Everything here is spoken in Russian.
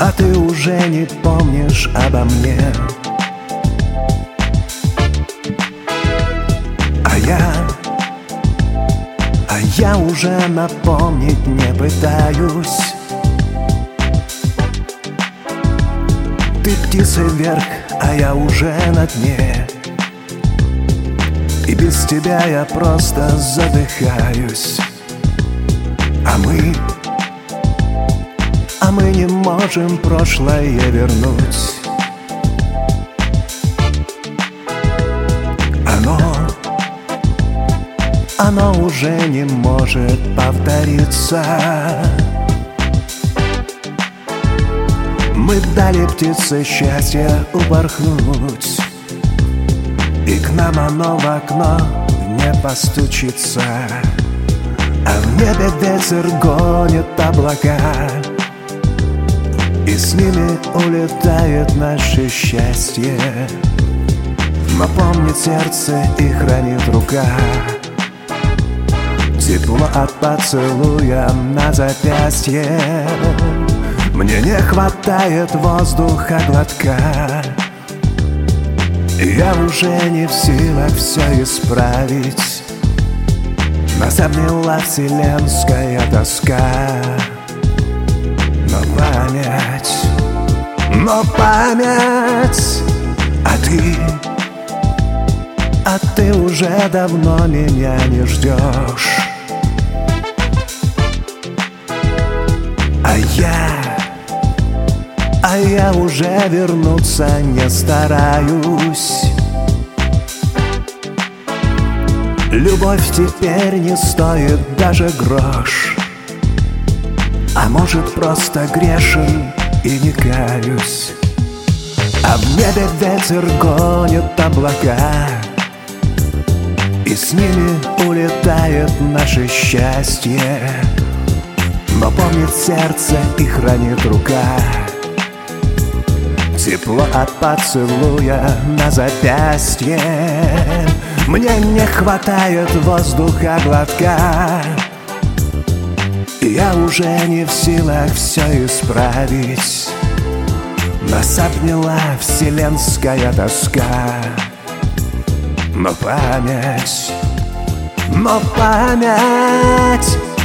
а ты уже не помнишь обо мне. А я уже напомнить не пытаюсь. Ты птица вверх, а я уже на дне, и без тебя я просто задыхаюсь. А мы не можем прошлое вернуть. Оно уже не может повториться. Мы дали птице счастье упорхнуть, и к нам оно в окно не постучится. А в небе ветер гонит облака, и с ними улетает наше счастье. Но помнит сердце и хранит рука тепло от поцелуя на запястье. Мне не хватает воздуха глотка, я уже не в силах все исправить. Нас обняла вселенская тоска. Но память, а ты уже давно меня не ждешь. А я уже вернуться не стараюсь. Любовь теперь не стоит даже грош, а может, просто грешен и не каюсь. А в небе ветер гонит облака, и с ними улетает наше счастье. Но помнит сердце и хранит рука тепло от поцелуя на запястье. Мне не хватает воздуха глотка, я уже не в силах все исправить. Нас обняла вселенская тоска. Но память